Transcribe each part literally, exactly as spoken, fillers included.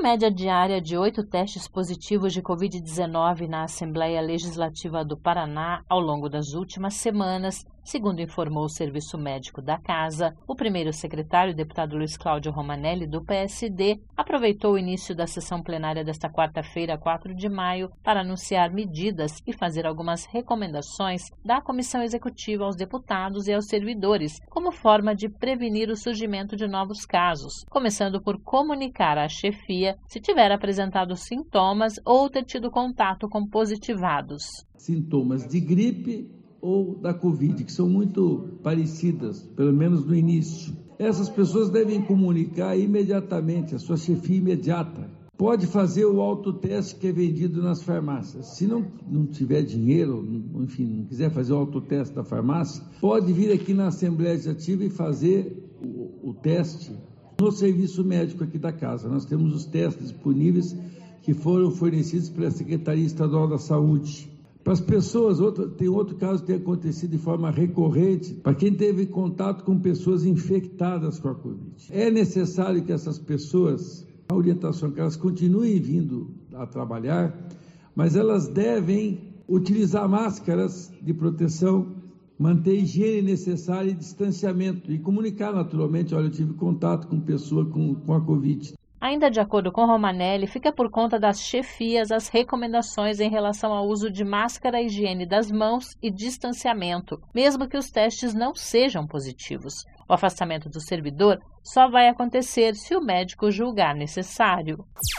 Com média diária de oito testes positivos de covid dezenove na Assembleia Legislativa do Paraná ao longo das últimas semanas, segundo informou o Serviço Médico da Casa, o primeiro secretário, deputado Luiz Cláudio Romanelli, do P S D, aproveitou o início da sessão plenária desta quarta-feira, quatro de maio, para anunciar medidas e fazer algumas recomendações da Comissão Executiva aos deputados e aos servidores, como forma de prevenir o surgimento de novos casos, começando por comunicar à chefia se tiver apresentado sintomas ou ter tido contato com positivados. Sintomas de gripe ou da Covid, que são muito parecidas, pelo menos no início. Essas pessoas devem comunicar imediatamente, a sua chefia imediata. Pode fazer o autoteste que é vendido nas farmácias. Se não, não tiver dinheiro, enfim, não quiser fazer o autoteste da farmácia, pode vir aqui na Assembleia Legislativa e fazer o, o teste no serviço médico aqui da casa. Nós temos os testes disponíveis que foram fornecidos pela Secretaria Estadual da Saúde. Para as pessoas, outro, tem outro caso que tem acontecido de forma recorrente, para quem teve contato com pessoas infectadas com a Covid. É necessário que essas pessoas, a orientação é que elas continuem vindo a trabalhar, mas elas devem utilizar máscaras de proteção, manter a higiene necessária e distanciamento e comunicar naturalmente, olha, eu tive contato com pessoa com, com a Covid. Ainda de acordo com Romanelli, fica por conta das chefias as recomendações em relação ao uso de máscara, higiene das mãos e distanciamento, mesmo que os testes não sejam positivos. O afastamento do servidor só vai acontecer se o médico julgar necessário.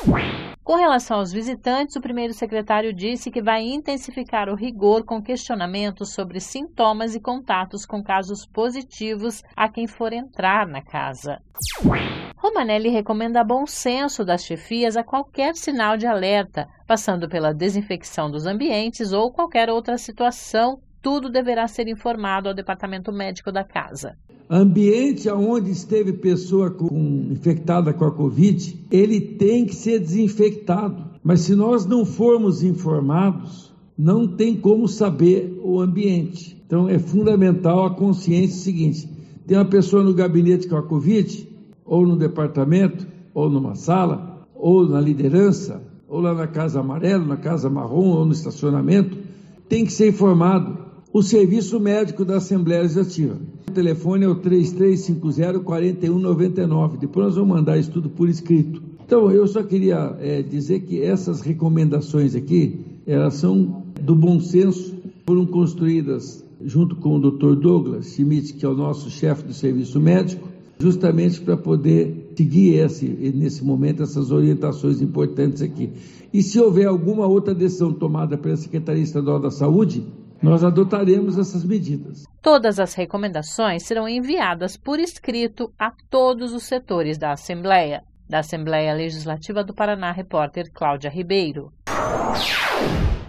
Com relação aos visitantes, o primeiro secretário disse que vai intensificar o rigor com questionamentos sobre sintomas e contatos com casos positivos a quem for entrar na casa. Romanelli recomenda bom senso das chefias a qualquer sinal de alerta, passando pela desinfecção dos ambientes ou qualquer outra situação. Tudo deverá ser informado ao Departamento Médico da Casa. Ambiente onde esteve pessoa com, infectada com a Covid, ele tem que ser desinfectado. Mas se nós não formos informados, não tem como saber o ambiente. Então é fundamental a consciência seguinte: tem uma pessoa no gabinete com a Covid, ou no departamento, ou numa sala, ou na liderança, ou lá na Casa Amarela, na Casa Marrom, ou no estacionamento, tem que ser informado. O Serviço Médico da Assembleia Legislativa. O telefone é o três três cinco zero, quatro um nove nove. Depois nós vamos mandar isso tudo por escrito. Então, eu só queria é, dizer que essas recomendações aqui, elas são do bom senso, foram construídas junto com o doutor Douglas Schmidt, que é o nosso chefe do Serviço Médico, justamente para poder seguir esse, nesse momento essas orientações importantes aqui. E se houver alguma outra decisão tomada pela Secretaria Estadual da Saúde, nós adotaremos essas medidas. Todas as recomendações serão enviadas por escrito a todos os setores da Assembleia. Da Assembleia Legislativa do Paraná, repórter Cláudia Ribeiro.